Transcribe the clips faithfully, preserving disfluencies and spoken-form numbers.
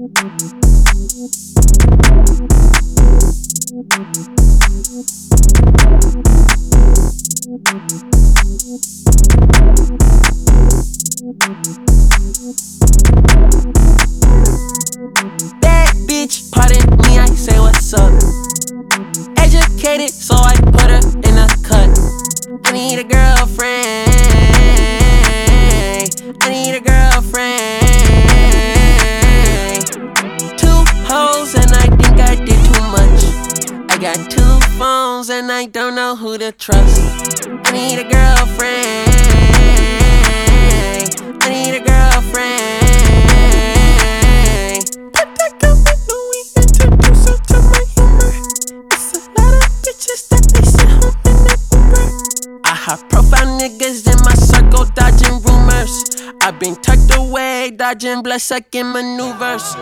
Bad bitch, pardon me, I say what's up. Educated, so I put her in a cut. I need a girlfriend. I need a girlfriend. Two hoes and I think I did too much. I got two phones and I don't know who to trust. I need a girlfriend. I need a girlfriend. Put that girl with Louis, introduce her to my humor. It's a lot of bitches that they sit home in that Uber. I have profile niggas in my circle dodging rumors. I've been tucked away, dodging blood-sucking maneuvers.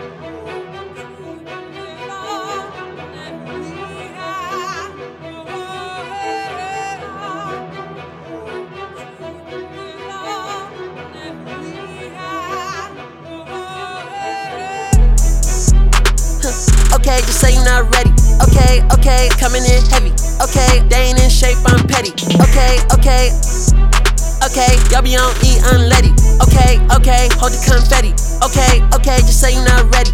Okay, just say you're not ready. Okay, okay, coming in heavy. Okay, they ain't in shape, I'm petty. Okay, okay, okay, y'all be on E unleaded. Okay, okay, hold the confetti. Okay, okay, just say you're not ready.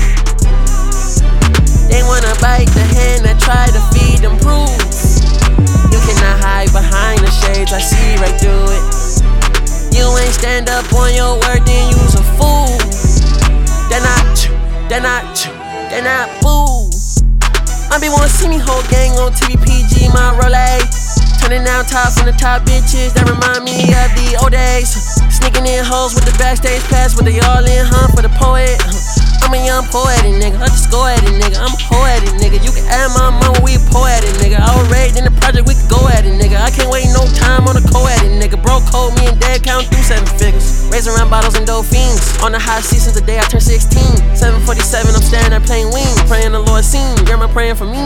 They wanna bite the hand that try to feed them proof. You cannot hide behind the shades, I see right through it. You ain't stand up on your word, then you's a fool. They're not, they're not, they're not fool. I be wanna see me whole gang on T V P G, my Rolex. Turning down tops on the top bitches that remind me of the old days. Sneaking in hoes with the backstage pass, but they all in, huh, for the poet. I'm a young poetic nigga, I just go at it, nigga. I'm a poetic nigga, you can add my mama, we poetic nigga. I was raised in the project, we can go at it, nigga. I can't wait no time on a co-edit, nigga. Bro code, me and dad count through seven figures. Raising around bottles and dolphins. On the high seat since the day I turned sixteen. seven forty-seven, I'm staring at playing wing. Praying the Lord seen, girl, I'm praying for me.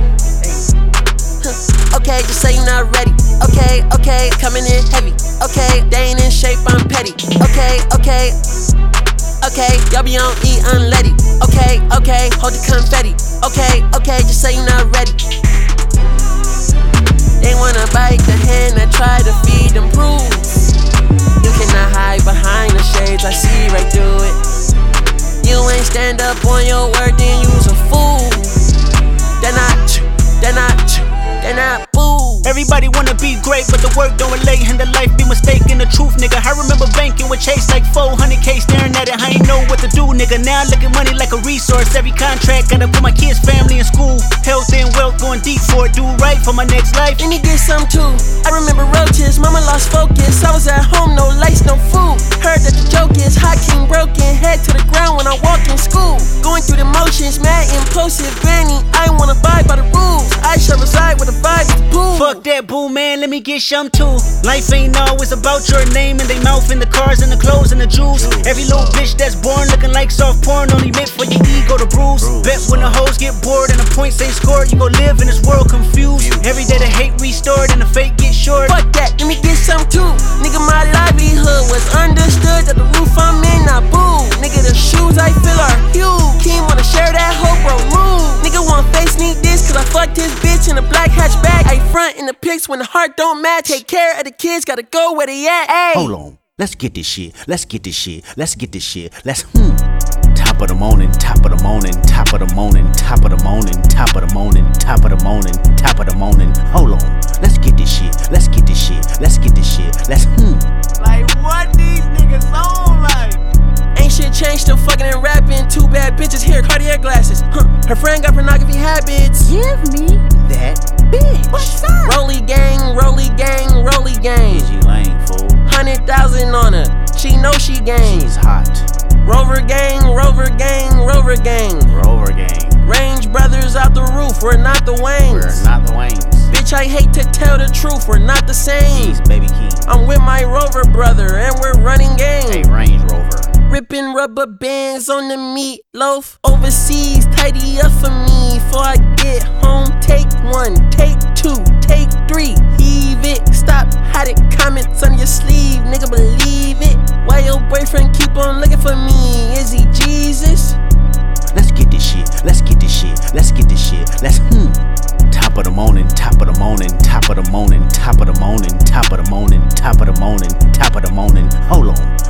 Okay, just say you're not ready. Okay, okay, coming in heavy. Okay, they ain't in shape, I'm petty. Okay, okay, okay, y'all be on E unleaded. Okay, okay, hold the confetti. Okay, okay, just say you're not ready. They wanna bite the hand that try to feed them proof. You cannot hide behind the shades, I see right through it. You ain't stand up on your word, then you's a fool. They're not, they're not, they're not fool. Everybody wanna be great, but the work don't relate, and the life be mistaken the truth, nigga. I remember banking with Chase like four hundred K, staring at it, I ain't know what to do, nigga. Now I look at money like a resource. Every contract gotta put my kids, family in school. Health and wealth going deep for it, do right for my next life. Let me get some too. I remember roaches, mama lost focus. I was at home, no lights, no food. Heard that the joke is hot king broken, head to the ground when I walk in school. Going through the motions, mad impulsive, granny. I wanna abide by the rules. I shall reside with the vibes to pool. Fuck that boo, man, let me get some too. Life ain't always about your name and they mouth and the cars and the clothes and the jewels. Every little bitch that's born looking like soft porn only meant for your ego to bruise. Bet when the hoes get bored and the points ain't scored, you gon' live in this world confused. Every day the hate restored and the fake get short. Fuck that, let me get some too. Nigga, my livelihood was understood that the roof I'm in, not boo. Nigga, the shoes I feel are huge. Keem wanna share that hoe, bro, move. Nigga want face need this cause I fucked his bitch in a black hatchback. I front in the pics when the heart don't match. Take care of the kids, gotta go where they at. Ay. Hold on, let's get this shit. Let's get this shit. Let's get this shit. Let's hmm. Top of the morning, top of the morning, top of the morning, top of the morning, top of the morning, top of the morning, top of the morning. Hold on, let's get this shit. Let's get this shit. Let's get this shit. Let's hmm. Like what these niggas on like? Ain't shit changed, still fucking and rapping. Two bad bitches here, Cartier glasses. Huh. Her friend got pornography habits. Give me that bitch. What's up? Rolly gang, rolly gang, rolly gang. Easy lane, fool. Hundred thousand on her, she know she gang. She's hot. Rover gang, Rover gang, Rover gang. Rover gang. Range brothers out the roof, we're not the Waynes. We're not the Waynes. Bitch, I hate to tell the truth, we're not the same. He's baby king. I'm with my Rover brother and we're running game. Hey, Range Rover. Ripping rubber bands on the meatloaf. Overseas, tidy up for me before I get home. Take one, take two, take three. Heave it, stop, hide it. Comments on your sleeve, nigga, believe it. Why your boyfriend keep on looking for me? Is he Jesus? top of the morning, top of the morning, top of the morning, top of the morning. Hold on.